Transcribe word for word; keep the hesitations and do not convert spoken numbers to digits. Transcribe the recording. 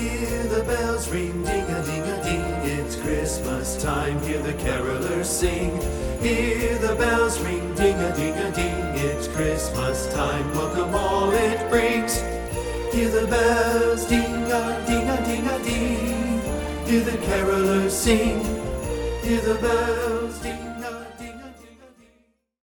Hear the bells ring, ding-a-ding-a-ding, it's Christmas time, hear the carolers sing. Hear the bells ring, ding-a-ding-a-ding, it's Christmas time, welcome all it brings. Hear the bells, ding-a-ding-a-ding-a-ding, hear the carolers sing. Hear the bells.